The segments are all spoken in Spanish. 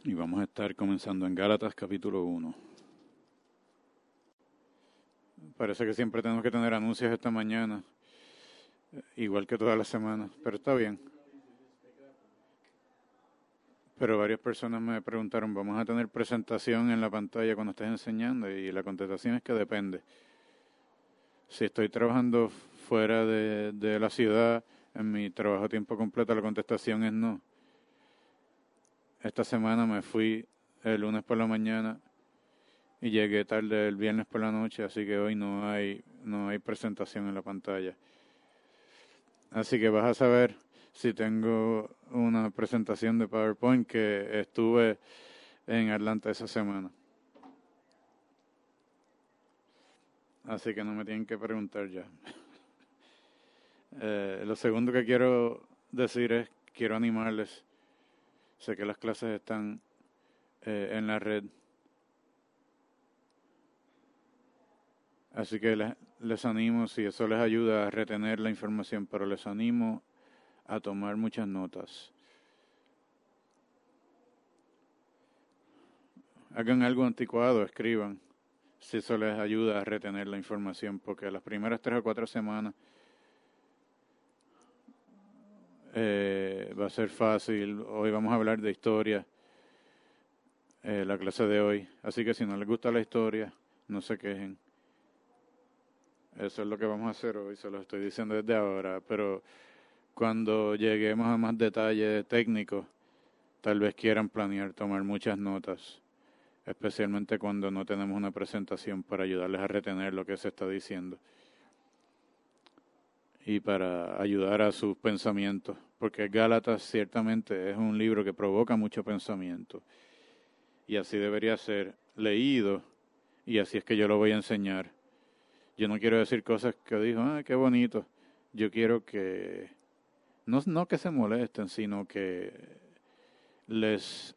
Y vamos a estar comenzando en Gálatas capítulo 1. Parece que siempre tenemos que tener anuncios esta mañana, igual que todas las semanas, pero está bien. Pero varias personas me preguntaron, ¿vamos a tener presentación en la pantalla cuando estés enseñando? Y la contestación es que depende. Si estoy trabajando fuera de la ciudad, en mi trabajo a tiempo completo, la contestación es no. Esta semana me fui el lunes por la mañana y llegué tarde el viernes por la noche, así que hoy no hay presentación en la pantalla. Así que vas a saber si tengo una presentación de PowerPoint, que estuve en Atlanta esa semana. Así que no me tienen que preguntar ya. Lo segundo que quiero decir es, quiero animarles. Sé que las clases están en la red. Así que les animo, si eso les ayuda a retener la información, pero les animo a tomar muchas notas. Hagan algo anticuado, escriban, si eso les ayuda a retener la información, porque las primeras 3 o 4 semanas va a ser fácil. Hoy vamos a hablar de historia, la clase de hoy. Así que si no les gusta la historia, no se quejen. Eso es lo que vamos a hacer hoy, se lo estoy diciendo desde ahora, pero cuando lleguemos a más detalles técnicos, tal vez quieran planear tomar muchas notas, especialmente cuando no tenemos una presentación para ayudarles a retener lo que se está diciendo y para ayudar a sus pensamientos, porque Gálatas ciertamente es un libro que provoca mucho pensamiento y así debería ser leído, y así es que yo lo voy a enseñar. Yo no quiero decir cosas que digo, qué bonito. Yo quiero que, no que se molesten, sino que les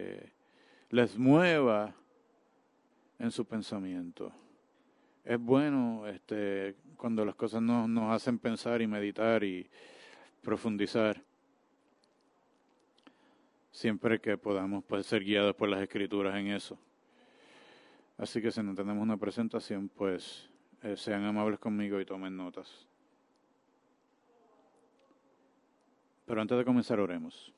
mueva en su pensamiento. Es bueno cuando las cosas nos hacen pensar y meditar y profundizar, siempre que podamos ser guiados por las Escrituras en eso. Así que si no tenemos una presentación, pues sean amables conmigo y tomen notas. Pero antes de comenzar, oremos.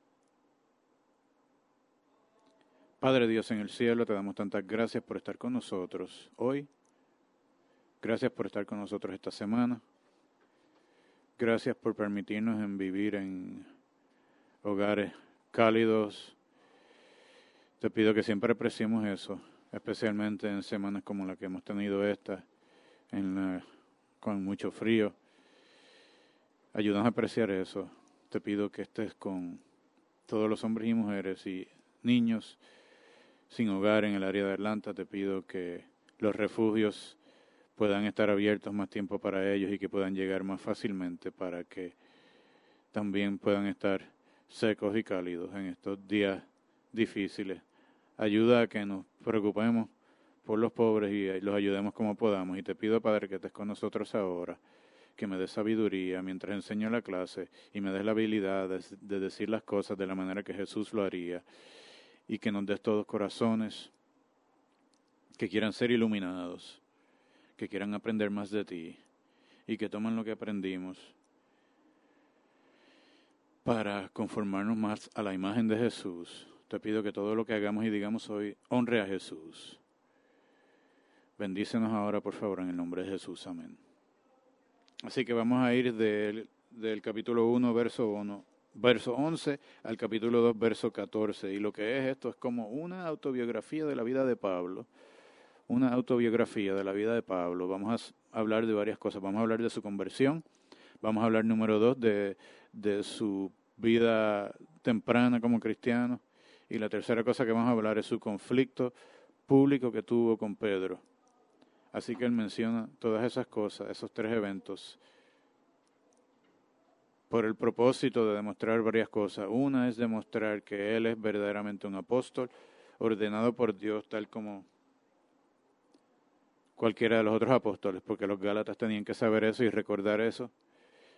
Padre Dios en el cielo, te damos tantas gracias por estar con nosotros hoy. Gracias por estar con nosotros esta semana. Gracias por permitirnos vivir en hogares cálidos. Te pido que siempre apreciemos eso, especialmente en semanas como la que hemos tenido esta, con mucho frío. Ayúdanos a apreciar eso. Te pido que estés con todos los hombres y mujeres y niños sin hogar en el área de Atlanta. Te pido que los refugios puedan estar abiertos más tiempo para ellos y que puedan llegar más fácilmente para que también puedan estar secos y cálidos en estos días difíciles. Ayuda a que nos preocupemos por los pobres y los ayudemos como podamos. Y te pido, Padre, que estés con nosotros ahora, que me des sabiduría mientras enseño la clase y me des la habilidad de decir las cosas de la manera que Jesús lo haría, y que nos des todos corazones que quieran ser iluminados, que quieran aprender más de ti y que tomen lo que aprendimos para conformarnos más a la imagen de Jesús. Te pido que todo lo que hagamos y digamos hoy honre a Jesús. Bendícenos ahora, por favor, en el nombre de Jesús. Amén. Así que vamos a ir del capítulo 1, verso 11, al capítulo 2, verso 14. Y lo que es esto es como una autobiografía de la vida de Pablo. Una autobiografía de la vida de Pablo. Vamos a hablar de varias cosas. Vamos a hablar de su conversión. Vamos a hablar, número 2, de su vida temprana como cristiano. Y la tercera cosa que vamos a hablar es su conflicto público que tuvo con Pedro. Así que él menciona todas esas cosas, esos 3 eventos, por el propósito de demostrar varias cosas. Una es demostrar que él es verdaderamente un apóstol, ordenado por Dios, tal como cualquiera de los otros apóstoles, porque los Gálatas tenían que saber eso y recordar eso.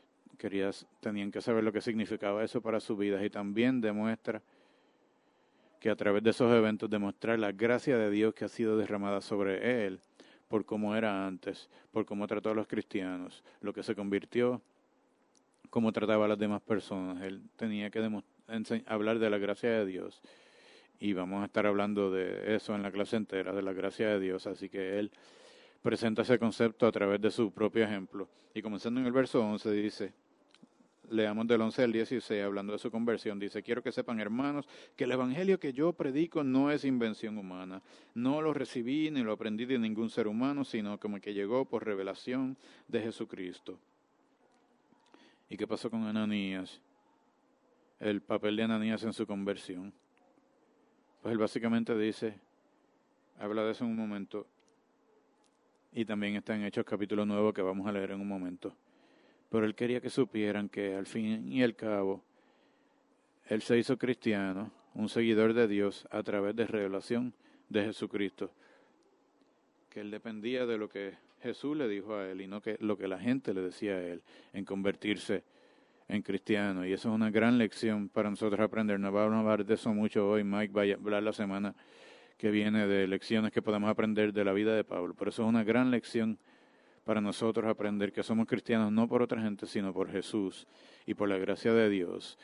Tenían que saber lo que significaba eso para sus vidas. Y también demuestra que a través de esos eventos demostrar la gracia de Dios que ha sido derramada sobre él, por cómo era antes, por cómo trató a los cristianos, lo que se convirtió, cómo trataba a las demás personas. Él tenía que hablar de la gracia de Dios. Y vamos a estar hablando de eso en la clase entera, de la gracia de Dios. Así que él presenta ese concepto a través de su propio ejemplo. Y comenzando en el verso 11 dice, leamos del 11 al 16, hablando de su conversión, dice, quiero que sepan, hermanos, que el evangelio que yo predico no es invención humana. No lo recibí ni lo aprendí de ningún ser humano, sino como que llegó por revelación de Jesucristo. ¿Y qué pasó con Ananías? El papel de Ananías en su conversión. Pues él básicamente dice, habla de eso en un momento, y también está en Hechos capítulo 9 que vamos a leer en un momento. Pero él quería que supieran que al fin y al cabo, él se hizo cristiano, un seguidor de Dios a través de revelación de Jesucristo. Que él dependía de lo que Jesús le dijo a él y no que lo que la gente le decía a él en convertirse en cristiano. Y eso es una gran lección para nosotros aprender. No vamos a hablar de eso mucho hoy. Mike va a hablar la semana que viene de lecciones que podemos aprender de la vida de Pablo. Pero eso es una gran lección para nosotros aprender que somos cristianos no por otra gente, sino por Jesús y por la gracia de Dios.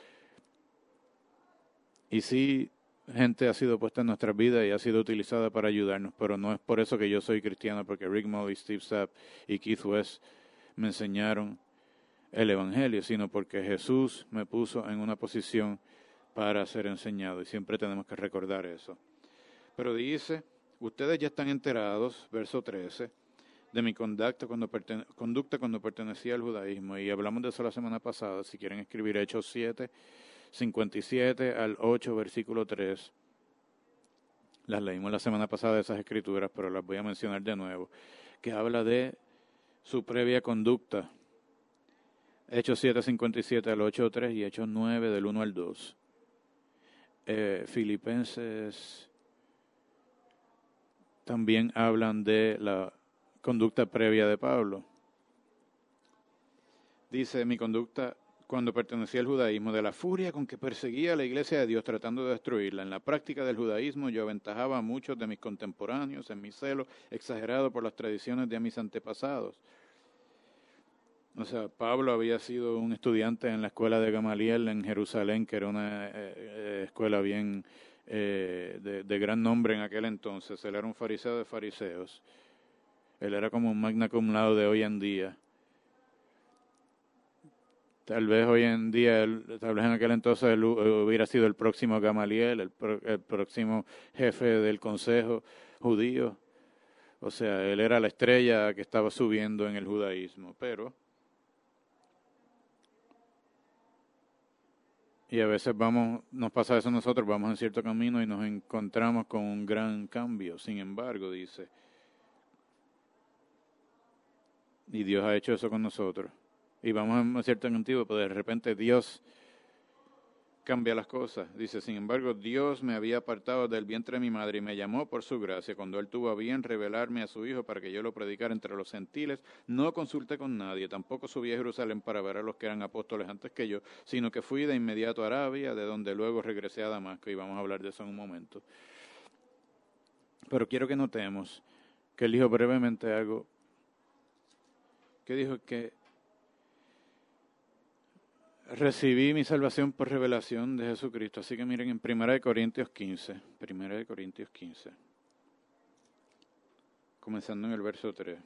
Y sí, gente ha sido puesta en nuestras vidas y ha sido utilizada para ayudarnos, pero no es por eso que yo soy cristiano, porque Rick Moody, Steve Sapp y Keith West me enseñaron el Evangelio, sino porque Jesús me puso en una posición para ser enseñado, y siempre tenemos que recordar eso. Pero dice, ustedes ya están enterados, verso 13, de mi conducta cuando pertenecía al judaísmo, y hablamos de eso la semana pasada. Si quieren escribir Hechos 7, 57 al 8, versículo 3. Las leímos la semana pasada, esas escrituras, pero las voy a mencionar de nuevo, que habla de su previa conducta. Hechos 7, 57 al 8, 3 y Hechos 9 del 1 al 2. Filipenses también hablan de la conducta previa de Pablo. Dice, mi conducta cuando pertenecía al judaísmo, de la furia con que perseguía a la iglesia de Dios tratando de destruirla. En la práctica del judaísmo yo aventajaba a muchos de mis contemporáneos en mi celo exagerado por las tradiciones de mis antepasados. O sea, Pablo había sido un estudiante en la escuela de Gamaliel en Jerusalén, que era una escuela bien de gran nombre en aquel entonces. Él era un fariseo de fariseos. Él era como un magna cum laude de hoy en día. Tal vez hoy en día, tal vez en aquel entonces él hubiera sido el próximo Gamaliel, el próximo jefe del consejo judío. O sea, él era la estrella que estaba subiendo en el judaísmo, pero... Y a veces nos pasa eso a nosotros, vamos en cierto camino y nos encontramos con un gran cambio. Sin embargo, dice, y Dios ha hecho eso con nosotros. Y vamos en un cierto camino, pero de repente Dios cambia las cosas. Dice, sin embargo, Dios me había apartado del vientre de mi madre y me llamó por su gracia. Cuando Él tuvo a bien revelarme a su Hijo para que yo lo predicara entre los gentiles, no consulté con nadie, tampoco subí a Jerusalén para ver a los que eran apóstoles antes que yo, sino que fui de inmediato a Arabia, de donde luego regresé a Damasco, y vamos a hablar de eso en un momento. Pero quiero que notemos que Él dijo brevemente algo, que dijo que recibí mi salvación por revelación de Jesucristo. Así que miren en 1 Corintios 15, comenzando en el verso 3.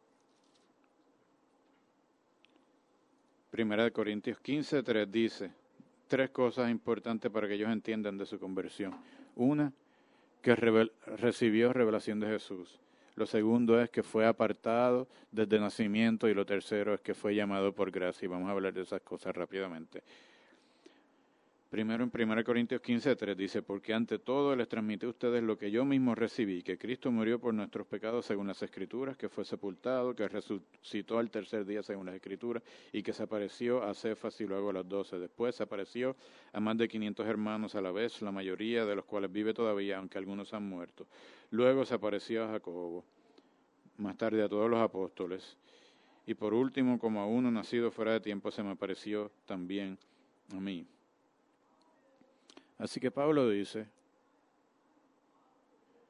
1 Corintios 15, 3 dice, 3 cosas importantes para que ellos entiendan de su conversión. Una, que recibió revelación de Jesús. Lo segundo es que fue apartado desde nacimiento, y lo tercero es que fue llamado por gracia. Y vamos a hablar de esas cosas rápidamente. Primero en 1 Corintios 15:3 dice, porque ante todo les transmití a ustedes lo que yo mismo recibí, que Cristo murió por nuestros pecados según las Escrituras, que fue sepultado, que resucitó al tercer día según las Escrituras, y que se apareció a Cefas y luego a los 12. Después se apareció a más de 500 hermanos a la vez, la mayoría de los cuales vive todavía, aunque algunos han muerto. Luego se apareció a Jacobo, más tarde a todos los apóstoles. Y por último, como a uno nacido fuera de tiempo, se me apareció también a mí. Así que Pablo dice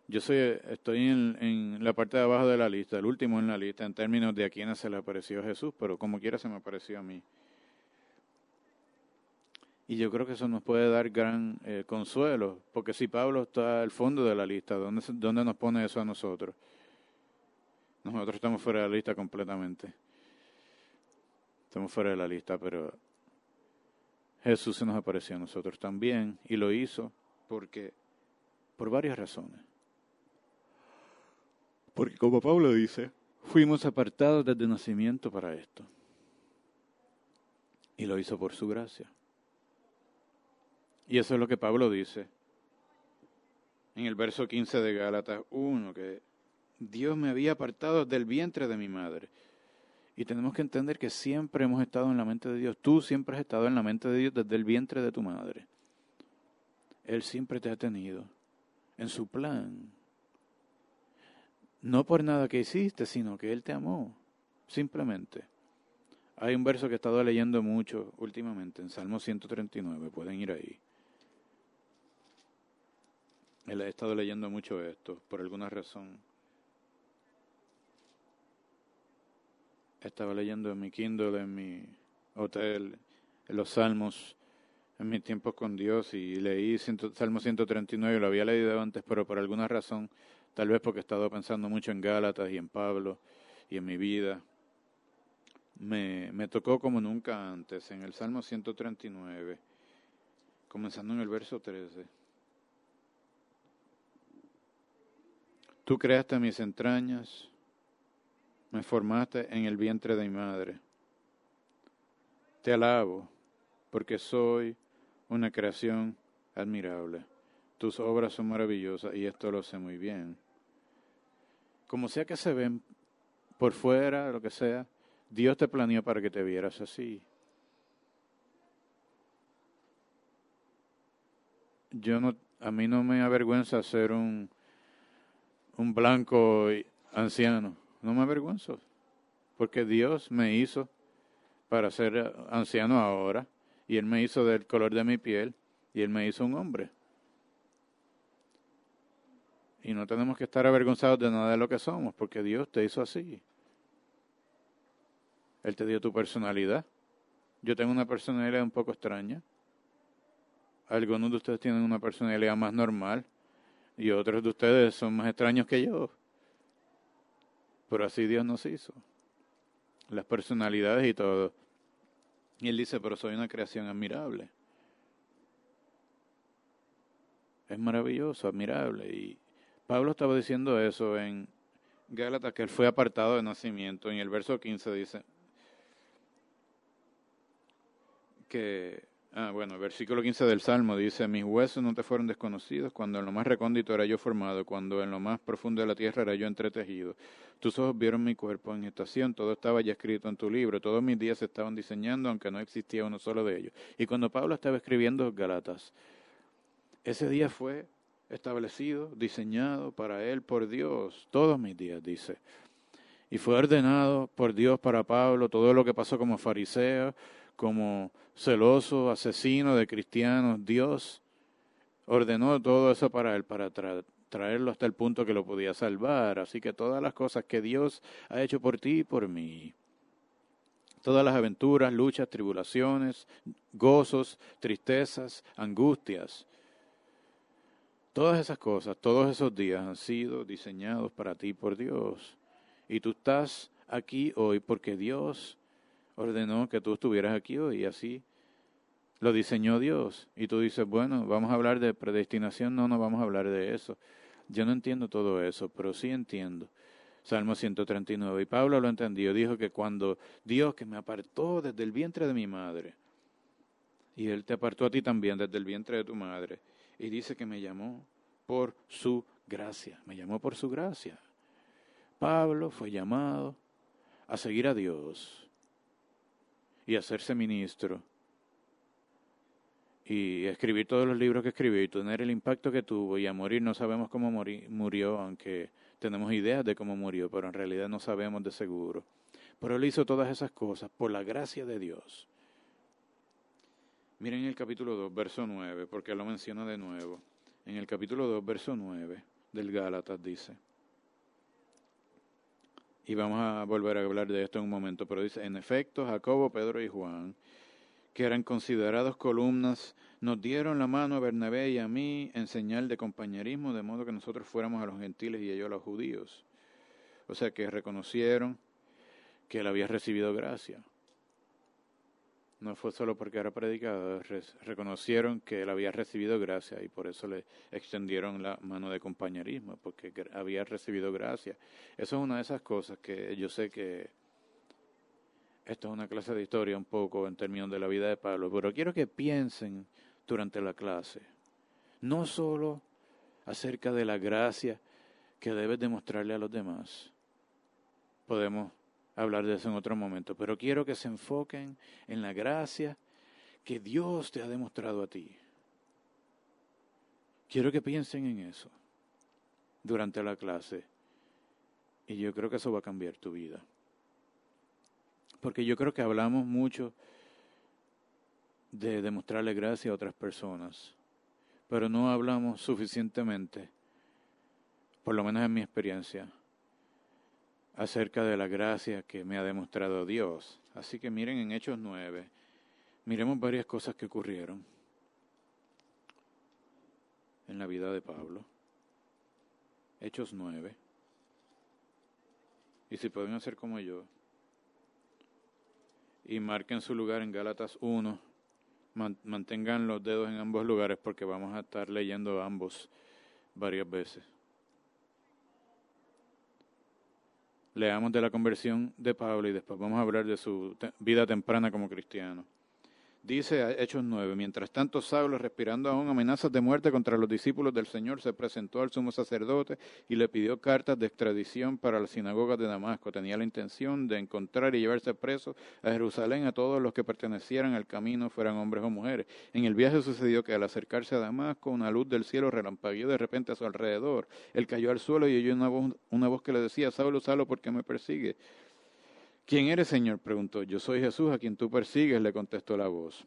Estoy en la parte de abajo de la lista, el último en la lista, en términos de a quienes se le apareció Jesús, pero como quiera se me apareció a mí. Y yo creo que eso nos puede dar gran consuelo, porque si Pablo está al fondo de la lista, ¿dónde nos pone eso a nosotros? Nosotros estamos fuera de la lista completamente. Estamos fuera de la lista, pero Jesús se nos apareció a nosotros también, y lo hizo por varias razones. Porque como Pablo dice, fuimos apartados desde nacimiento para esto. Y lo hizo por su gracia. Y eso es lo que Pablo dice en el verso 15 de Gálatas 1, que Dios me había apartado del vientre de mi madre. Y tenemos que entender que siempre hemos estado en la mente de Dios. Tú siempre has estado en la mente de Dios desde el vientre de tu madre. Él siempre te ha tenido en su plan. No por nada que hiciste, sino que Él te amó, simplemente. Hay un verso que he estado leyendo mucho últimamente, en Salmo 139, pueden ir ahí. Él ha estado leyendo mucho esto, por alguna razón. Estaba leyendo en mi Kindle, en mi hotel, en los Salmos, en mis tiempos con Dios, y leí Salmo 139, lo había leído antes, pero por alguna razón, tal vez porque he estado pensando mucho en Gálatas y en Pablo y en mi vida, me tocó como nunca antes, en el Salmo 139, comenzando en el verso 13. Tú creaste mis entrañas, me formaste en el vientre de mi madre. Te alabo, porque soy una creación admirable. Tus obras son maravillosas y esto lo sé muy bien. Como sea que se ven por fuera, lo que sea, Dios te planeó para que te vieras así. A mí no me avergüenza ser un blanco anciano. No me avergüenzo, porque Dios me hizo para ser anciano ahora, y Él me hizo del color de mi piel, y Él me hizo un hombre. Y no tenemos que estar avergonzados de nada de lo que somos, porque Dios te hizo así. Él te dio tu personalidad. Yo tengo una personalidad un poco extraña. Algunos de ustedes tienen una personalidad más normal, y otros de ustedes son más extraños que yo. Pero así Dios nos hizo. Las personalidades y todo. Y Él dice, pero soy una creación admirable. Es maravilloso, admirable. Y Pablo estaba diciendo eso en Gálatas, que Él fue apartado de nacimiento. En el verso 15 dice que... el versículo 15 del Salmo dice, mis huesos no te fueron desconocidos cuando en lo más recóndito era yo formado, cuando en lo más profundo de la tierra era yo entretejido. Tus ojos vieron mi cuerpo en gestación, todo estaba ya escrito en tu libro, todos mis días se estaban diseñando, aunque no existía uno solo de ellos. Y cuando Pablo estaba escribiendo Gálatas, ese día fue establecido, diseñado para él por Dios, todos mis días, dice. Y fue ordenado por Dios para Pablo todo lo que pasó como fariseo, como celoso, asesino de cristianos. Dios ordenó todo eso para él, para traerlo hasta el punto que lo podía salvar. Así que todas las cosas que Dios ha hecho por ti y por mí, todas las aventuras, luchas, tribulaciones, gozos, tristezas, angustias, todas esas cosas, todos esos días han sido diseñados para ti por Dios. Y tú estás aquí hoy porque Dios ordenó que tú estuvieras aquí hoy, y así lo diseñó Dios. Y tú dices, bueno, vamos a hablar de predestinación. No vamos a hablar de eso. Yo no entiendo todo eso, pero sí entiendo. Salmo 139. Y Pablo lo entendió. Dijo que cuando Dios, que me apartó desde el vientre de mi madre, y Él te apartó a ti también desde el vientre de tu madre, y dice que me llamó por su gracia. Me llamó por su gracia. Pablo fue llamado a seguir a Dios y a hacerse ministro y escribir todos los libros que escribió y tener el impacto que tuvo, y a morir. No sabemos cómo murió, aunque tenemos ideas de cómo murió, pero en realidad no sabemos de seguro. Pero Él hizo todas esas cosas por la gracia de Dios. Miren el capítulo 2, verso 9, porque lo menciona de nuevo. En el capítulo 2, verso 9 del Gálatas, dice. Y vamos a volver a hablar de esto en un momento, pero dice, en efecto, Jacobo, Pedro y Juan, que eran considerados columnas, nos dieron la mano a Bernabé y a mí en señal de compañerismo, de modo que nosotros fuéramos a los gentiles y ellos a los judíos. O sea que reconocieron que él había recibido gracia. No fue solo porque era predicador, reconocieron que él había recibido gracia y por eso le extendieron la mano de compañerismo, porque había recibido gracia. Eso es una de esas cosas que yo sé que esto es una clase de historia un poco en términos de la vida de Pablo, pero quiero que piensen durante la clase, no solo acerca de la gracia que debes demostrarle a los demás. Podemos hablar de eso en otro momento, pero quiero que se enfoquen en la gracia que Dios te ha demostrado a ti. Quiero que piensen en eso durante la clase y yo creo que eso va a cambiar tu vida. Porque yo creo que hablamos mucho de demostrarle gracia a otras personas, pero no hablamos suficientemente, por lo menos en mi experiencia, acerca de la gracia que me ha demostrado Dios. Así que miren en Hechos 9, miremos varias cosas que ocurrieron en la vida de Pablo. Hechos 9. Y si pueden hacer como yo, y marquen su lugar en Gálatas 1, mantengan los dedos en ambos lugares porque vamos a estar leyendo ambos varias veces. Leamos de la conversión de Pablo y después vamos a hablar de su vida temprana como cristiano. Dice Hechos 9, mientras tanto Saulo, respirando aún amenazas de muerte contra los discípulos del Señor, se presentó al sumo sacerdote y le pidió cartas de extradición para las sinagogas de Damasco. Tenía la intención de encontrar y llevarse preso a Jerusalén a todos los que pertenecieran al camino, fueran hombres o mujeres. En el viaje sucedió que al acercarse a Damasco, una luz del cielo relampagueó de repente a su alrededor. Él cayó al suelo y oyó una voz que le decía, Saulo, Saulo, ¿por qué me persigues? ¿Quién eres, Señor?, preguntó. Yo soy Jesús, a quien tú persigues, le contestó la voz.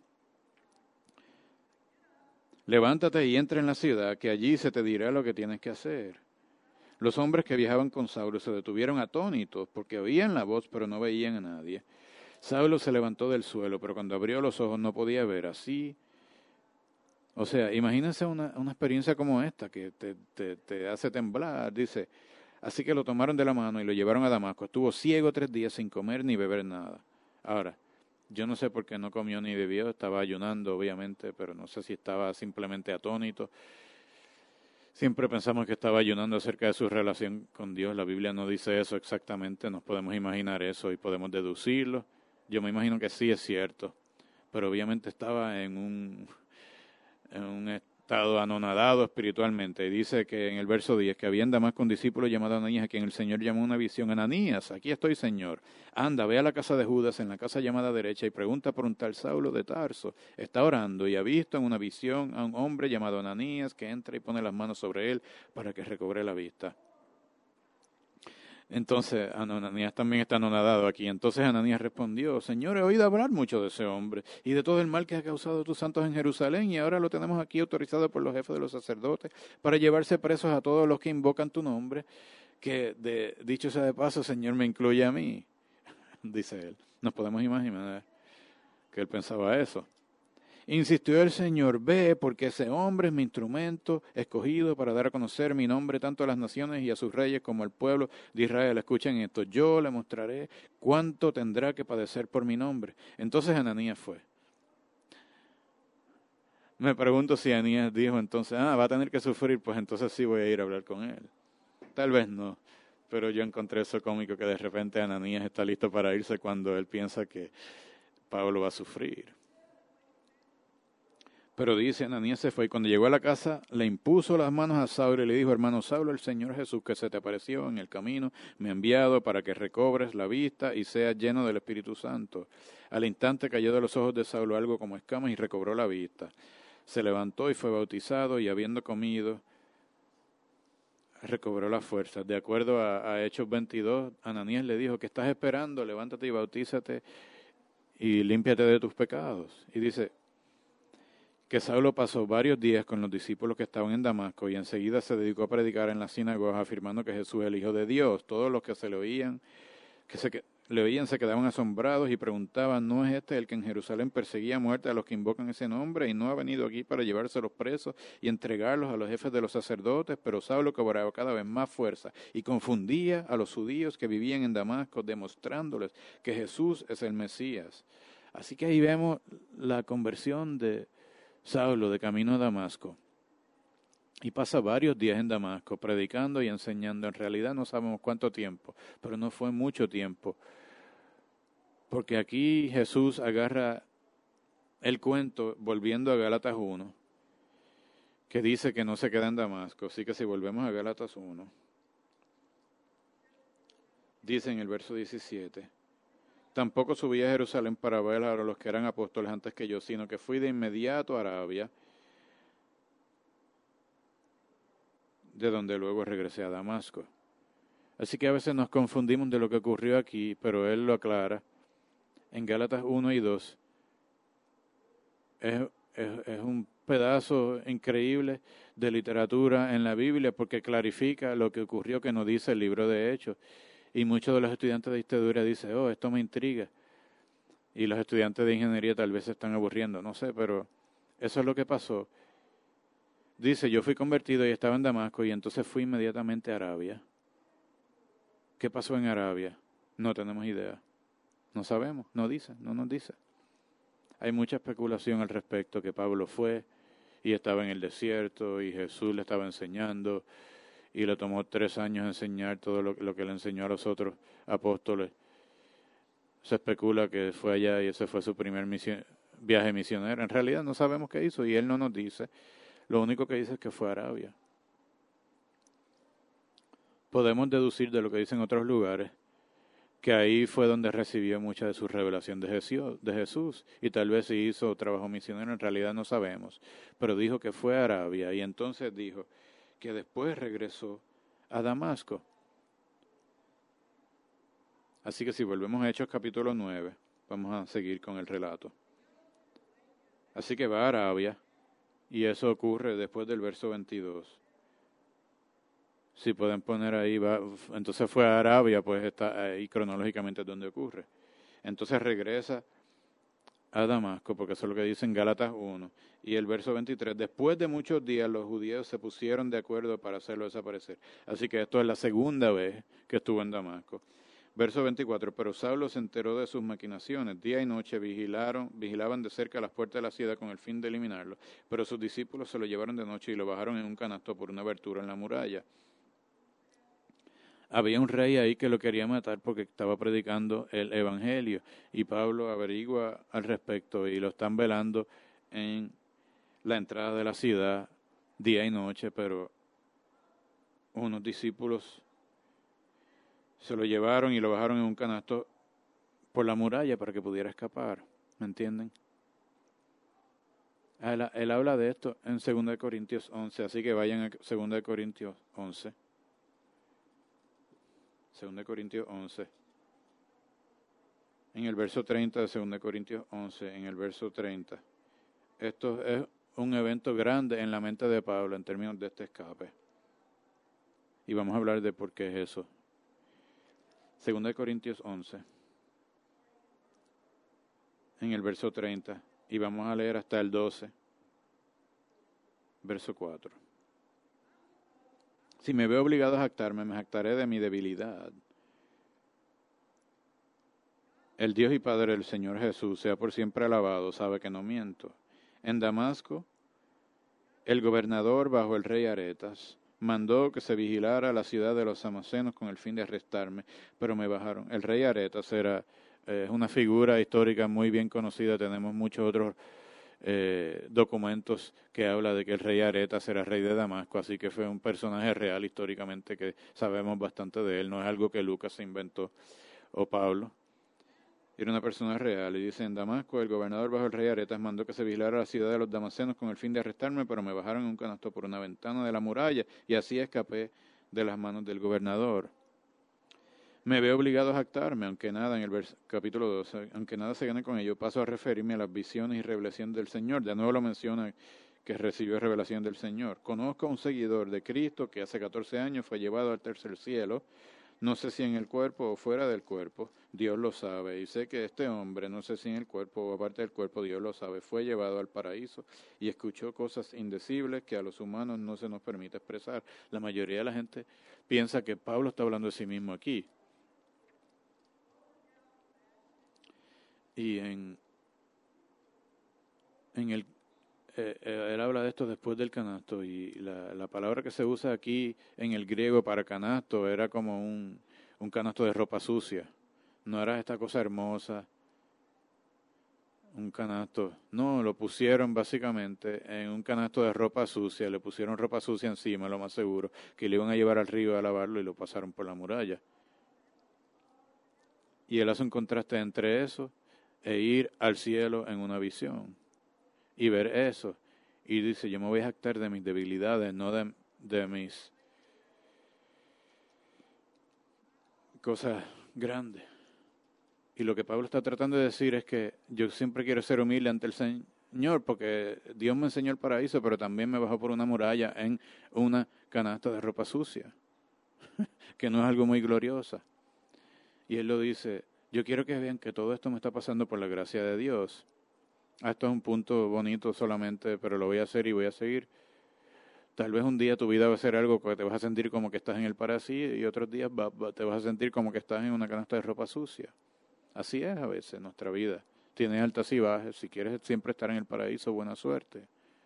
Levántate y entra en la ciudad, que allí se te dirá lo que tienes que hacer. Los hombres que viajaban con Saulo se detuvieron atónitos, porque oían la voz, pero no veían a nadie. Saulo se levantó del suelo, pero cuando abrió los ojos no podía ver. Así, o sea, imagínense una experiencia como esta, que te hace temblar, dice. Así que lo tomaron de la mano y lo llevaron a Damasco. Estuvo ciego 3 días sin comer ni beber nada. Ahora, yo no sé por qué no comió ni bebió, estaba ayunando obviamente, pero no sé si estaba simplemente atónito. Siempre pensamos que estaba ayunando acerca de su relación con Dios. La Biblia no dice eso exactamente, nos podemos imaginar eso y podemos deducirlo. Yo me imagino que sí es cierto, pero obviamente estaba en un estado anonadado espiritualmente. Y dice que en el verso 10, que había en Damasco un discípulo llamado Ananías, a quien el Señor llamó una visión. Ananías, aquí estoy, Señor. Anda, ve a la casa de Judas, en la casa llamada derecha, y pregunta por un tal Saulo de Tarso. Está orando y ha visto en una visión a un hombre llamado Ananías que entra y pone las manos sobre él para que recobre la vista. Entonces, Ananías también está anonadado aquí. Entonces Ananías respondió, Señor, he oído hablar mucho de ese hombre y de todo el mal que ha causado tus santos en Jerusalén, y ahora lo tenemos aquí autorizado por los jefes de los sacerdotes para llevarse presos a todos los que invocan tu nombre, que dicho sea de paso, Señor, me incluye a mí, dice él. Nos podemos imaginar que él pensaba eso. Insistió el Señor, ve, porque ese hombre es mi instrumento escogido para dar a conocer mi nombre tanto a las naciones y a sus reyes como al pueblo de Israel. Escuchen esto, yo le mostraré cuánto tendrá que padecer por mi nombre. Entonces Ananías fue. Me pregunto si Ananías dijo entonces, va a tener que sufrir, pues entonces sí voy a ir a hablar con él. Tal vez no, pero yo encontré eso cómico que de repente Ananías está listo para irse cuando él piensa que Pablo va a sufrir. Pero dice, Ananías se fue y cuando llegó a la casa le impuso las manos a Saulo y le dijo, hermano Saulo, el Señor Jesús que se te apareció en el camino me ha enviado para que recobres la vista y seas lleno del Espíritu Santo. Al instante cayó de los ojos de Saulo algo como escamas y recobró la vista. Se levantó y fue bautizado y habiendo comido, recobró la fuerza. De acuerdo a Hechos 22, Ananías le dijo, ¿qué estás esperando? Levántate y bautízate y límpiate de tus pecados. Y dice, que Saulo pasó varios días con los discípulos que estaban en Damasco y enseguida se dedicó a predicar en las sinagogas afirmando que Jesús es el Hijo de Dios. Todos los que le oían se quedaban asombrados y preguntaban, ¿no es este el que en Jerusalén perseguía a muerte a los que invocan ese nombre y no ha venido aquí para llevárselos presos y entregarlos a los jefes de los sacerdotes? Pero Saulo cobraba cada vez más fuerza y confundía a los judíos que vivían en Damasco, demostrándoles que Jesús es el Mesías. Así que ahí vemos la conversión de Saulo de camino a Damasco. Y pasa varios días en Damasco predicando y enseñando. En realidad no sabemos cuánto tiempo, pero no fue mucho tiempo. Porque aquí Jesús agarra el cuento, volviendo a Gálatas 1, que dice que no se queda en Damasco. Así que si volvemos a Gálatas 1, dice en el verso 17, tampoco subí a Jerusalén para ver a los que eran apóstoles antes que yo, sino que fui de inmediato a Arabia, de donde luego regresé a Damasco. Así que a veces nos confundimos de lo que ocurrió aquí, pero él lo aclara. En Gálatas 1 y 2 es un pedazo increíble de literatura en la Biblia porque clarifica lo que ocurrió que nos dice el libro de Hechos. Y muchos de los estudiantes de historia dicen, esto me intriga. Y los estudiantes de ingeniería tal vez se están aburriendo, no sé, pero eso es lo que pasó. Dice, yo fui convertido y estaba en Damasco y entonces fui inmediatamente a Arabia. ¿Qué pasó en Arabia? No tenemos idea. No sabemos, no nos dice. Hay mucha especulación al respecto, que Pablo fue y estaba en el desierto y Jesús le estaba enseñando y le tomó 3 años enseñar todo lo que le enseñó a los otros apóstoles. Se especula que fue allá y ese fue su primer viaje misionero. En realidad no sabemos qué hizo y él no nos dice. Lo único que dice es que fue a Arabia. Podemos deducir de lo que dicen otros lugares que ahí fue donde recibió mucha de su revelación de Jesús y tal vez si hizo trabajo misionero, en realidad no sabemos, pero dijo que fue a Arabia y entonces dijo que después regresó a Damasco. Así que si volvemos a Hechos capítulo 9, vamos a seguir con el relato. Así que va a Arabia y eso ocurre después del verso 22. Si pueden poner ahí, entonces fue a Arabia, pues está ahí cronológicamente donde ocurre. Entonces regresa a Damasco, porque eso es lo que dice en Gálatas 1. Y el verso 23, después de muchos días los judíos se pusieron de acuerdo para hacerlo desaparecer. Así que esto es la segunda vez que estuvo en Damasco. Verso 24, pero Saulo se enteró de sus maquinaciones. Día y noche vigilaban de cerca las puertas de la ciudad con el fin de eliminarlo. Pero sus discípulos se lo llevaron de noche y lo bajaron en un canasto por una abertura en la muralla. Había un rey ahí que lo quería matar porque estaba predicando el evangelio y Pablo averigua al respecto y lo están velando en la entrada de la ciudad día y noche, pero unos discípulos se lo llevaron y lo bajaron en un canasto por la muralla para que pudiera escapar, ¿me entienden? Él habla de esto en 2 Corintios 11, así que vayan a 2 Corintios 11. 2 Corintios 11, en el verso 30 de 2 Corintios 11, en el verso 30. Esto es un evento grande en la mente de Pablo en términos de este escape. Y vamos a hablar de por qué es eso. 2 Corintios 11, en el verso 30, y vamos a leer hasta el 12, verso 4. Si me veo obligado a jactarme, me jactaré de mi debilidad. El Dios y Padre del Señor Jesús, sea por siempre alabado, sabe que no miento. En Damasco, el gobernador bajo el rey Aretas mandó que se vigilara la ciudad de los Damascenos con el fin de arrestarme, pero me bajaron. El rey Aretas era una figura histórica muy bien conocida, tenemos muchos otros documentos que habla de que el rey Aretas era rey de Damasco, así que fue un personaje real históricamente que sabemos bastante de él, no es algo que Lucas se inventó o Pablo. Era una persona real y dice, en Damasco el gobernador bajo el rey Aretas mandó que se vigilara la ciudad de los Damascenos con el fin de arrestarme, pero me bajaron en un canasto por una ventana de la muralla y así escapé de las manos del gobernador. Me veo obligado a jactarme, aunque nada, en el capítulo 12, aunque nada se gane con ello, paso a referirme a las visiones y revelaciones del Señor. De nuevo lo menciona que recibió revelación del Señor. Conozco a un seguidor de Cristo que hace 14 años fue llevado al tercer cielo. No sé si en el cuerpo o fuera del cuerpo, Dios lo sabe. Y sé que este hombre, no sé si en el cuerpo o aparte del cuerpo, Dios lo sabe, fue llevado al paraíso y escuchó cosas indecibles que a los humanos no se nos permite expresar. La mayoría de la gente piensa que Pablo está hablando de sí mismo aquí. Y en el él habla de esto después del canasto, y la palabra que se usa aquí en el griego para canasto era como un canasto de ropa sucia. No era esta cosa hermosa, un canasto. No, lo pusieron básicamente en un canasto de ropa sucia, le pusieron ropa sucia encima, lo más seguro, que le iban a llevar al río a lavarlo y lo pasaron por la muralla. Y él hace un contraste entre eso e ir al cielo en una visión y ver eso. Y dice, yo me voy a jactar de mis debilidades, no de mis cosas grandes. Y lo que Pablo está tratando de decir es que yo siempre quiero ser humilde ante el Señor, porque Dios me enseñó el paraíso, pero también me bajó por una muralla en una canasta de ropa sucia, que no es algo muy gloriosa. Y él lo dice, yo quiero que vean que todo esto me está pasando por la gracia de Dios. Esto es un punto bonito solamente, pero lo voy a hacer y voy a seguir. Tal vez un día tu vida va a ser algo que te vas a sentir como que estás en el paraíso y otros días te vas a sentir como que estás en una canasta de ropa sucia. Así es a veces nuestra vida. Tiene altas y bajas. Si quieres siempre estar en el paraíso, buena suerte.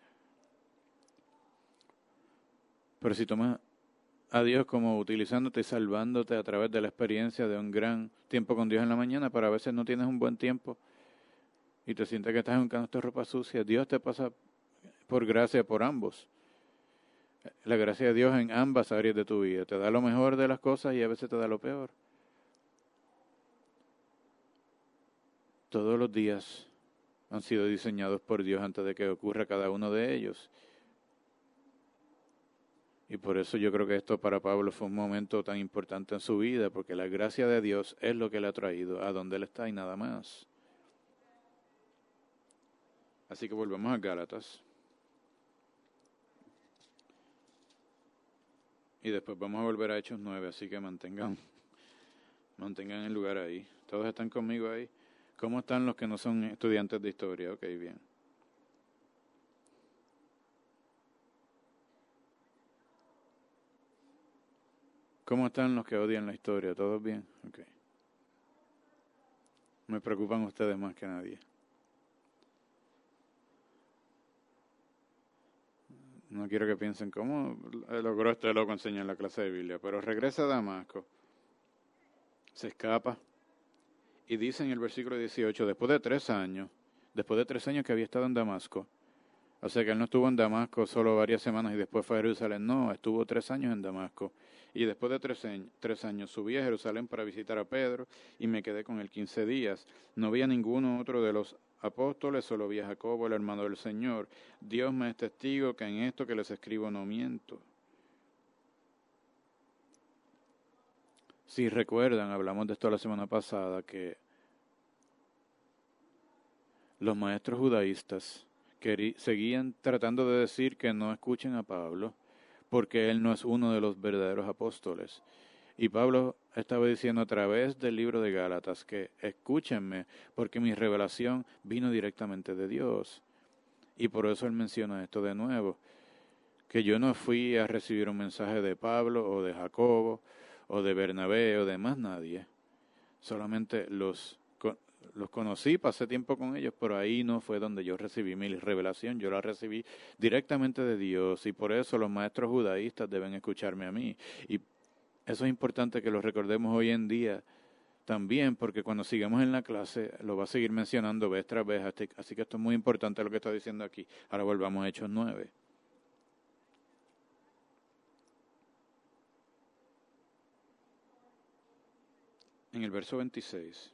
Pero si tomas a Dios como utilizándote y salvándote a través de la experiencia de un gran tiempo con Dios en la mañana, pero a veces no tienes un buen tiempo y te sientes que estás en un canasto de ropa sucia, Dios te pasa por gracia por ambos. La gracia de Dios en ambas áreas de tu vida. Te da lo mejor de las cosas y a veces te da lo peor. Todos los días han sido diseñados por Dios antes de que ocurra cada uno de ellos. Y por eso yo creo que esto para Pablo fue un momento tan importante en su vida, porque la gracia de Dios es lo que le ha traído a donde él está y nada más. Así que volvemos a Gálatas. Y después vamos a volver a Hechos 9, así que mantengan el lugar ahí. ¿Todos están conmigo ahí? ¿Cómo están los que no son estudiantes de historia? Ok, bien. ¿Cómo están los que odian la historia? ¿Todos bien? Ok. Me preocupan ustedes más que nadie. No quiero que piensen cómo logró este loco enseñar en la clase de Biblia, pero regresa a Damasco, se escapa y dice en el versículo 18, después de 3 años que había estado en Damasco, o sea que él no estuvo en Damasco solo varias semanas y después fue a Jerusalén, no, estuvo 3 años en Damasco. Y después de 3 años subí a Jerusalén para visitar a Pedro y me quedé con él 15 días. No vi a ninguno otro de los apóstoles, solo vi a Jacobo, el hermano del Señor. Dios me es testigo que en esto que les escribo no miento. Si recuerdan, hablamos de esto la semana pasada, que los maestros judaístas seguían tratando de decir que no escuchen a Pablo, porque él no es uno de los verdaderos apóstoles. Y Pablo estaba diciendo a través del libro de Gálatas que escúchenme, porque mi revelación vino directamente de Dios. Y por eso él menciona esto de nuevo, que yo no fui a recibir un mensaje de Pablo o de Jacobo o de Bernabé o de más nadie. Solamente los conocí, pasé tiempo con ellos, pero ahí no fue donde yo recibí mi revelación, yo la recibí directamente de Dios y por eso los maestros judaístas deben escucharme a mí. Y eso es importante que lo recordemos hoy en día también, porque cuando sigamos en la clase lo va a seguir mencionando vez tras vez, así que esto es muy importante lo que está diciendo aquí. Ahora volvamos a Hechos 9. En el verso 26.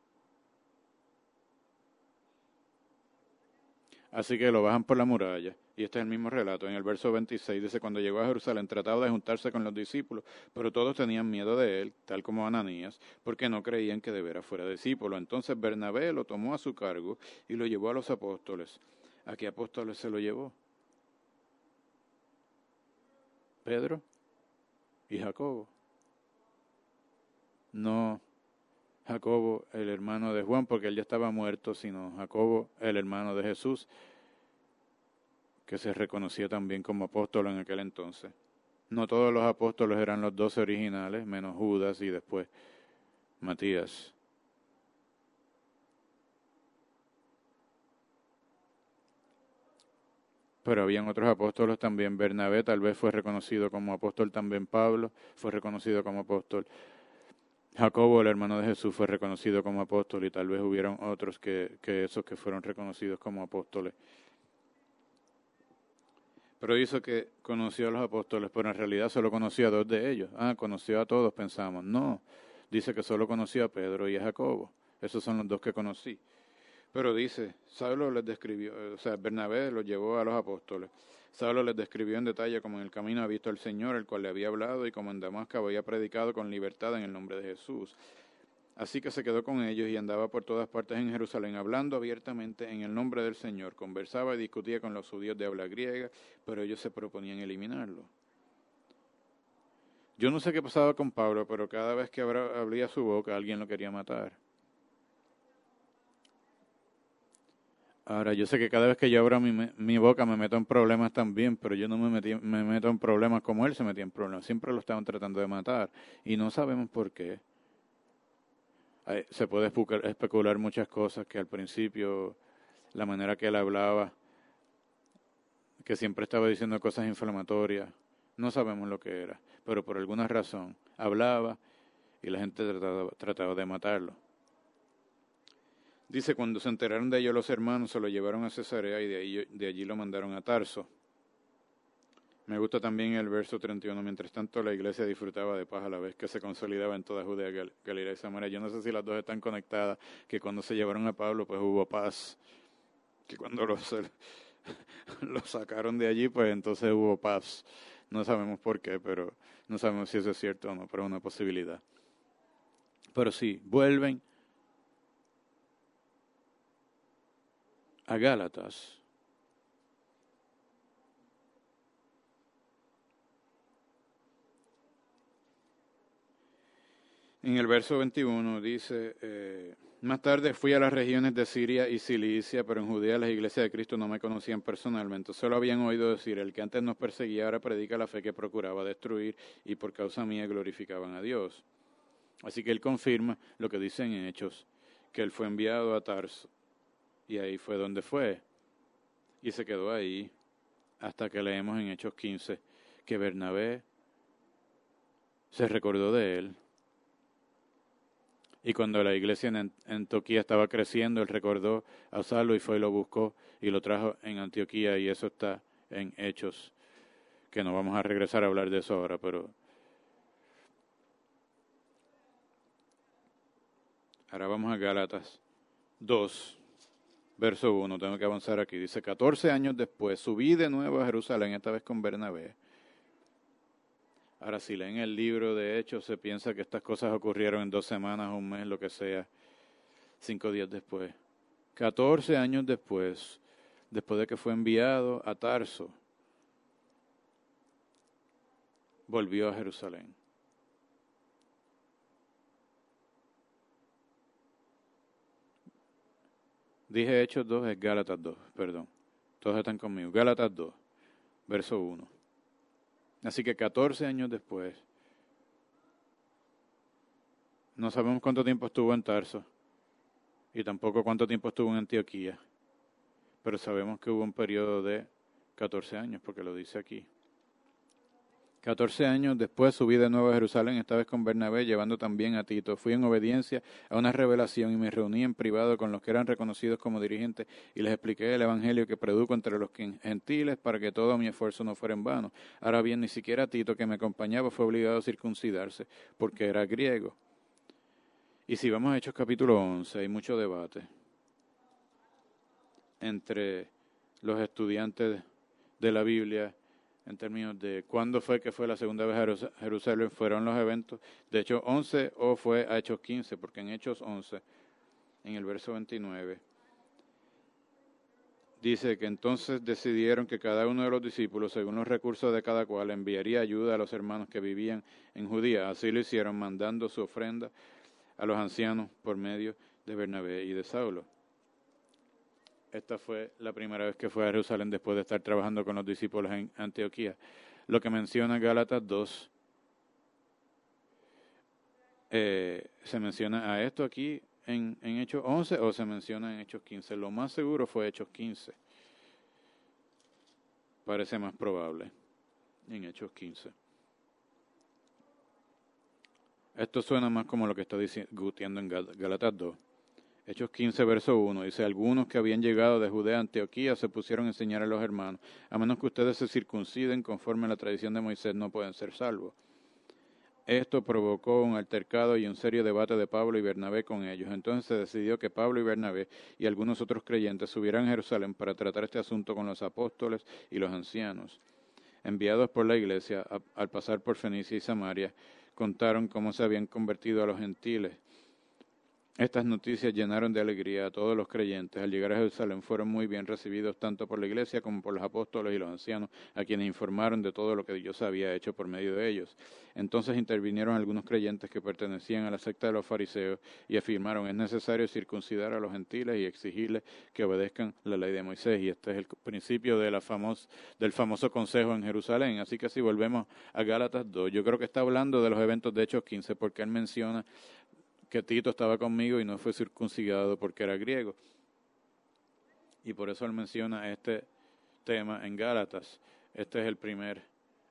Así que lo bajan por la muralla. Y este es el mismo relato. En el verso 26 dice, cuando llegó a Jerusalén trataba de juntarse con los discípulos, pero todos tenían miedo de él, tal como Ananías, porque no creían que de veras fuera discípulo. Entonces Bernabé lo tomó a su cargo y lo llevó a los apóstoles. ¿A qué apóstoles se lo llevó? Pedro y Jacobo. No Jacobo, el hermano de Juan, porque él ya estaba muerto, sino Jacobo, el hermano de Jesús, que se reconocía también como apóstol en aquel entonces. No todos los apóstoles eran los 12 originales, menos Judas y después Matías. Pero habían otros apóstoles también. Bernabé tal vez fue reconocido como apóstol, también Pablo fue reconocido como apóstol. Jacobo, el hermano de Jesús, fue reconocido como apóstol y tal vez hubieron otros que esos que fueron reconocidos como apóstoles. Pero dice que conoció a los apóstoles, pero en realidad solo conoció a 2 de ellos. Conoció a todos, pensamos. No, dice que solo conoció a Pedro y a Jacobo. Esos son los 2 que conocí. Pero dice, Saulo les describió, Bernabé los llevó a los apóstoles. Saulo les describió en detalle cómo en el camino había visto al Señor, el cual le había hablado, y como en Damasco había predicado con libertad en el nombre de Jesús. Así que se quedó con ellos y andaba por todas partes en Jerusalén, hablando abiertamente en el nombre del Señor. Conversaba y discutía con los judíos de habla griega, pero ellos se proponían eliminarlo. Yo no sé qué pasaba con Pablo, pero cada vez que abría su boca, alguien lo quería matar. Ahora, yo sé que cada vez que yo abro mi boca me meto en problemas también, pero yo no me meto en problemas como él se metía en problemas. Siempre lo estaban tratando de matar y no sabemos por qué. Se puede especular muchas cosas, que al principio la manera que él hablaba, que siempre estaba diciendo cosas inflamatorias, no sabemos lo que era, pero por alguna razón hablaba y la gente trataba de matarlo. Dice, cuando se enteraron de ello los hermanos, se lo llevaron a Cesarea y de allí lo mandaron a Tarso. Me gusta también el verso 31. Mientras tanto, la iglesia disfrutaba de paz a la vez que se consolidaba en toda Judea, Galilea y Samaria. Yo no sé si las dos están conectadas, que cuando se llevaron a Pablo, pues hubo paz. Que cuando lo sacaron de allí, pues entonces hubo paz. No sabemos por qué, pero no sabemos si eso es cierto o no, pero es una posibilidad. Pero sí, vuelven a Gálatas. En el verso 21 dice, más tarde fui a las regiones de Siria y Cilicia, pero en Judea las iglesias de Cristo no me conocían personalmente, solo habían oído decir, el que antes nos perseguía ahora predica la fe que procuraba destruir y por causa mía glorificaban a Dios. Así que él confirma lo que dice en Hechos, que él fue enviado a Tarso y ahí fue donde fue y se quedó ahí hasta que leemos en Hechos 15 que Bernabé se recordó de él. Y cuando la iglesia en Antioquía estaba creciendo, él recordó a Saulo y fue y lo buscó y lo trajo en Antioquía, y eso está en Hechos, que no vamos a regresar a hablar de eso ahora, pero ahora vamos a Gálatas 2, verso 1, tengo que avanzar aquí. Dice, 14 años después, subí de nuevo a Jerusalén, esta vez con Bernabé. Ahora, si leen el libro de Hechos, se piensa que estas cosas ocurrieron en 2 semanas, un mes, lo que sea, 5 días después. 14 años después de que fue enviado a Tarso, volvió a Jerusalén. Dije Hechos 2, es Gálatas 2, perdón. Todos están conmigo. Gálatas 2, verso 1. Así que 14 años después, no sabemos cuánto tiempo estuvo en Tarso y tampoco cuánto tiempo estuvo en Antioquía, pero sabemos que hubo un periodo de 14 años, porque lo dice aquí. 14 años después subí de nuevo a Jerusalén, esta vez con Bernabé, llevando también a Tito. Fui en obediencia a una revelación y me reuní en privado con los que eran reconocidos como dirigentes y les expliqué el evangelio que produjo entre los gentiles para que todo mi esfuerzo no fuera en vano. Ahora bien, ni siquiera Tito, que me acompañaba, fue obligado a circuncidarse porque era griego. Y si vamos a Hechos capítulo 11, hay mucho debate entre los estudiantes de la Biblia en términos de cuándo fue que fue la segunda vez a Jerusalén, fueron los eventos de Hechos 11 o fue a Hechos 15, porque en Hechos 11, en el verso 29, dice que entonces decidieron que cada uno de los discípulos, según los recursos de cada cual, enviaría ayuda a los hermanos que vivían en Judía. Así lo hicieron, mandando su ofrenda a los ancianos por medio de Bernabé y de Saulo. Esta fue la primera vez que fue a Jerusalén después de estar trabajando con los discípulos en Antioquía. Lo que menciona Gálatas 2, ¿se menciona a esto aquí en Hechos 11 o se menciona en Hechos 15? Lo más seguro fue Hechos 15. Parece más probable en Hechos 15. Esto suena más como lo que está discutiendo en Gálatas 2. Hechos 15, verso 1, dice, algunos que habían llegado de Judea a Antioquía se pusieron a enseñar a los hermanos, a menos que ustedes se circunciden conforme a la tradición de Moisés, no pueden ser salvos. Esto provocó un altercado y un serio debate de Pablo y Bernabé con ellos. Entonces se decidió que Pablo y Bernabé y algunos otros creyentes subieran a Jerusalén para tratar este asunto con los apóstoles y los ancianos. Enviados por la iglesia, al pasar por Fenicia y Samaria, contaron cómo se habían convertido a los gentiles. Estas noticias llenaron de alegría a todos los creyentes. Al llegar a Jerusalén fueron muy bien recibidos tanto por la iglesia como por los apóstoles y los ancianos, a quienes informaron de todo lo que Dios había hecho por medio de ellos. Entonces intervinieron algunos creyentes que pertenecían a la secta de los fariseos y afirmaron, es necesario circuncidar a los gentiles y exigirles que obedezcan la ley de Moisés. Y este es el principio de del famoso consejo en Jerusalén. Así que si volvemos a Gálatas 2, yo creo que está hablando de los eventos de Hechos 15, porque él menciona que Tito estaba conmigo y no fue circuncidado porque era griego. Y por eso él menciona este tema en Gálatas. Este es el primer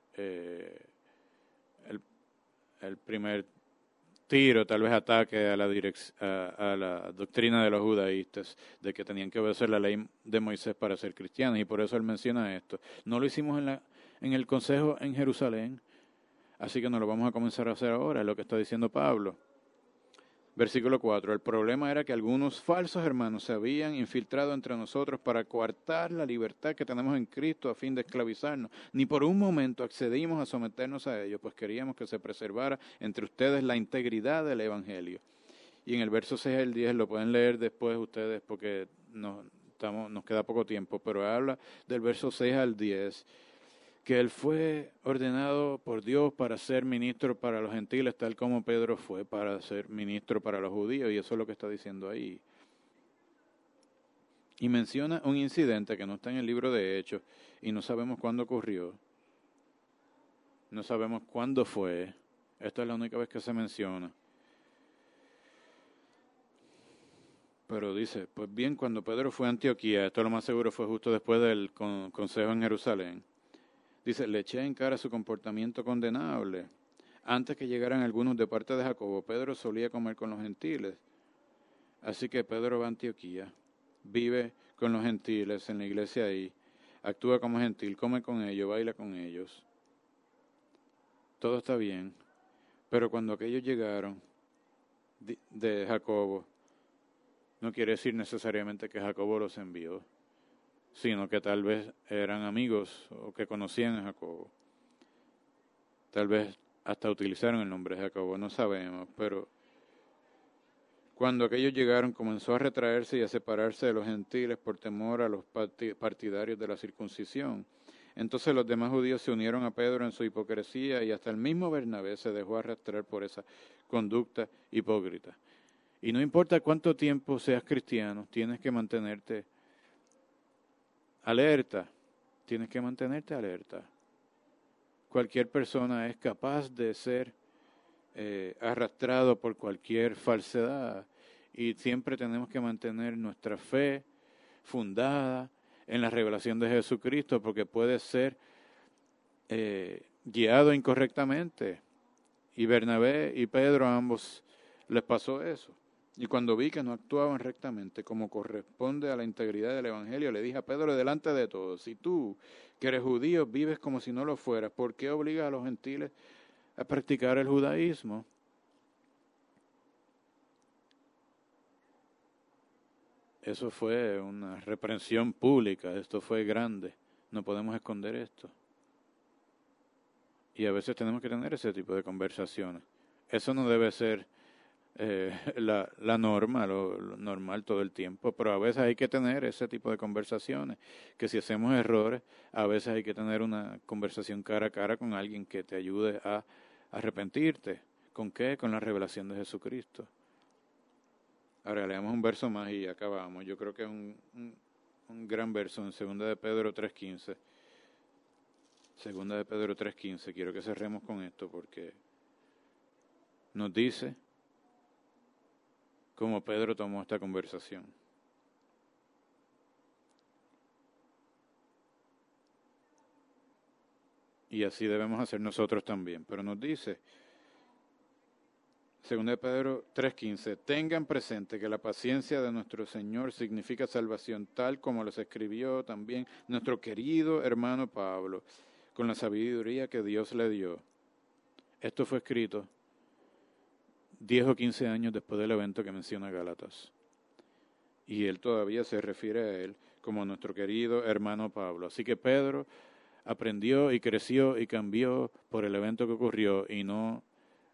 tiro, tal vez ataque a la doctrina de los judaístas, de que tenían que obedecer la ley de Moisés para ser cristianos, y por eso él menciona esto. No lo hicimos en el consejo en Jerusalén, así que no lo vamos a comenzar a hacer ahora, es lo que está diciendo Pablo. Versículo 4. El problema era que algunos falsos hermanos se habían infiltrado entre nosotros para coartar la libertad que tenemos en Cristo a fin de esclavizarnos. Ni por un momento accedimos a someternos a ellos, pues queríamos que se preservara entre ustedes la integridad del Evangelio. Y en el verso 6 al 10 lo pueden leer después ustedes porque nos queda poco tiempo, pero habla del verso 6 al 10, que él fue ordenado por Dios para ser ministro para los gentiles, tal como Pedro fue para ser ministro para los judíos, y eso es lo que está diciendo ahí. Y menciona un incidente que no está en el libro de Hechos, y no sabemos cuándo ocurrió, no sabemos cuándo fue, esta es la única vez que se menciona. Pero dice, pues bien, cuando Pedro fue a Antioquía, esto lo más seguro fue justo después del consejo en Jerusalén, dice, le eché en cara su comportamiento condenable. Antes que llegaran algunos de parte de Jacobo, Pedro solía comer con los gentiles. Así que Pedro va a Antioquía, vive con los gentiles en la iglesia ahí, actúa como gentil, come con ellos, baila con ellos. Todo está bien, pero cuando aquellos llegaron de Jacobo, no quiere decir necesariamente que Jacobo los envió, sino que tal vez eran amigos o que conocían a Jacobo. Tal vez hasta utilizaron el nombre de Jacobo, no sabemos, pero cuando aquellos llegaron comenzó a retraerse y a separarse de los gentiles por temor a los partidarios de la circuncisión. Entonces los demás judíos se unieron a Pedro en su hipocresía y hasta el mismo Bernabé se dejó arrastrar por esa conducta hipócrita. Y no importa cuánto tiempo seas cristiano, tienes que mantenerte alerta, tienes que mantenerte alerta. Cualquier persona es capaz de ser arrastrado por cualquier falsedad y siempre tenemos que mantener nuestra fe fundada en la revelación de Jesucristo porque puede ser guiado incorrectamente. Y Bernabé y Pedro a ambos les pasó eso. Y cuando vi que no actuaban rectamente como corresponde a la integridad del Evangelio, le dije a Pedro delante de todos, si tú, que eres judío, vives como si no lo fueras, ¿por qué obligas a los gentiles a practicar el judaísmo? Eso fue una reprensión pública, esto fue grande, No podemos esconder esto. Y a veces tenemos que tener ese tipo de conversaciones. Eso no debe ser la norma, lo normal todo el tiempo, pero a veces hay que tener ese tipo de conversaciones, que si hacemos errores, a veces hay que tener una conversación cara a cara con alguien que te ayude a arrepentirte. ¿Con qué? Con la revelación de Jesucristo. Ahora leemos un verso más y acabamos. Yo creo que es un gran verso en 2 de Pedro 3:15. 2 de Pedro 3:15. Quiero que cerremos con esto porque nos dice cómo Pedro tomó esta conversación. Y así debemos hacer nosotros también. Pero nos dice, 2 de Pedro 3:15, tengan presente que la paciencia de nuestro Señor significa salvación, tal como los escribió también nuestro querido hermano Pablo, con la sabiduría que Dios le dio. Esto fue escrito 10 o 15 años después del evento que menciona Gálatas. Y él todavía se refiere a él como nuestro querido hermano Pablo. Así que Pedro aprendió y creció y cambió por el evento que ocurrió y no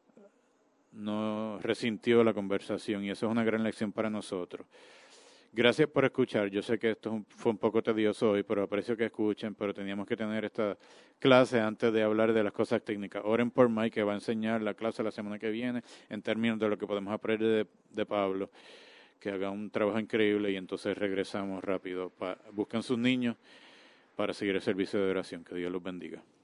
resintió la conversación, y eso es una gran lección para nosotros. Gracias por escuchar. Yo sé que esto fue un poco tedioso hoy, pero aprecio que escuchen, pero teníamos que tener esta clase antes de hablar de las cosas técnicas. Oren por Mike, que va a enseñar la clase la semana que viene en términos de lo que podemos aprender de Pablo, que haga un trabajo increíble y entonces regresamos rápido. Busquen sus niños para seguir el servicio de oración. Que Dios los bendiga.